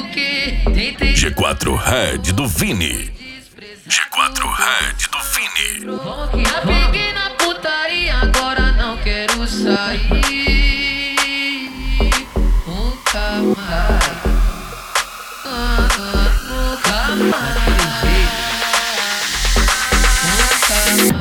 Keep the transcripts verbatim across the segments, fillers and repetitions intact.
G quatro Red do Vini. G quatro Red do Vini. Peguei na putaria, agora não quero sair. Nunca mais. Ah, ah, nunca mais. Nunca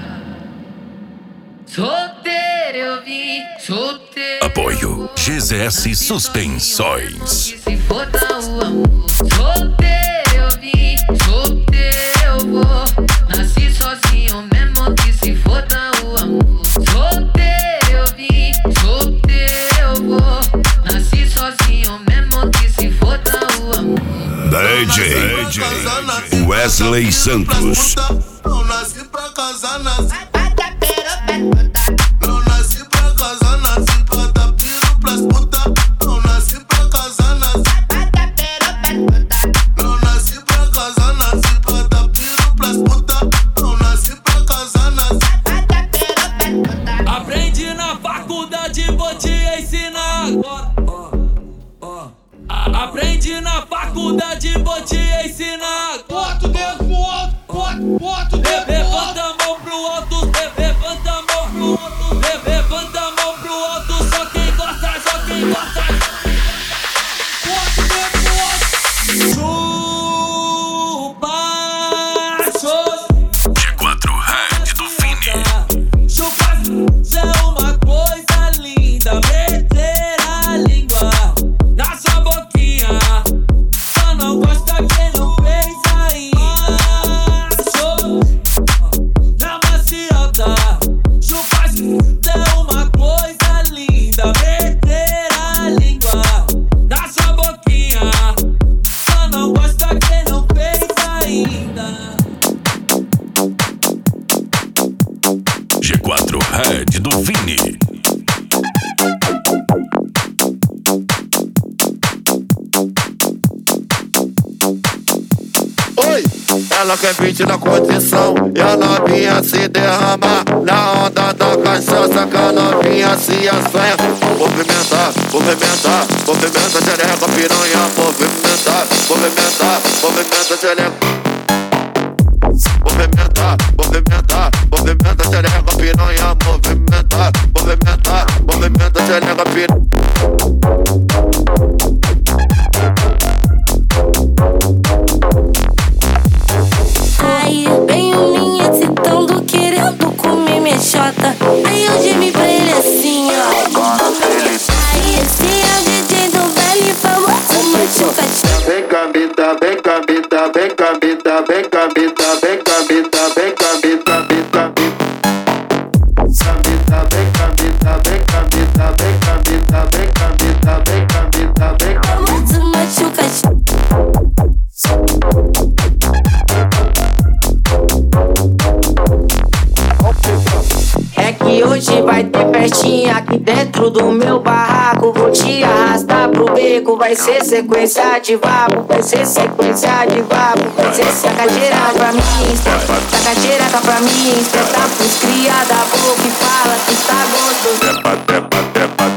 mais. Solteiro eu vim, solteiro. Apoio G Z S Suspensões. Que se foda o amor. Solteiro eu vim, solteiro eu vou. Nasci sozinho mesmo que se foda o amor. Solteiro eu vim, solteiro eu vou. Nasci sozinho mesmo que se foda o amor. D J, D J Wesley Santos. Não nasci pra casar, nasci. Não nasci pra casar, nasci pra dar piro pras putas. Não nasci pra casar, nasci. Não nasci pra casar, nasci pra dar piro pras putas. Não nasci pra casar, nasci. Aprendi na faculdade, vou te ensinar agora. Aprendi na faculdade, vou te ensinar. Bota o dedo pro alto, bota, bota o dedo pro Levanta alto. a mão pro alto, levanta a mão pro alto, levanta a mão pro alto. Só quem gosta, só quem gosta. Bota o dedo pro alto. Chupa, chupa. G quatro Red do Vini. Chupa, isso é uma coisa linda. Meter a língua na sua boquinha. Só não gosta quem não fez ainda. Chupa, na maciota. Chupa, isso é uma coisa linda. Meter a língua na sua boquinha. Só não gosta quem não fez ainda. G quatro Red do Vini. Oi! Ela quer beat na condição e a novinha se derrama na onda da cachaça, que a novinha se assanha. Movimentar, movimentar, movimenta xereca, piranha. Movimentar, movimentar, movimenta xereca. Movimentar, movimentar, movimenta xereca, piranha. Movimentar, movimentar, movimenta xereca, piranha. Aí vem o minha excitando, querendo comer minha chota. Aí eu gemi pra ele assim, ó. Aí esse é o D J do velho famoso machucadinho. Vem cambita, vem cambita, vem cambita, vem cambita, vem cambita, vem cambita, vem cambita. Cambita, vem cambita, vem cambita, vem cambita, vem cambita, vem cambita, vem cambita. Famoso machucadinho. É que hoje vai ter festinha aqui dentro do meu barraco. Vou te arrastar pro beco, vai ser sequência de vapo. Vai ser sequência de vapo. Vai ser sacadeira pra mim, sacadeira pra mim. Espeta pros cria da boca e fala que tá gostoso. Trepa, trepa, trepa,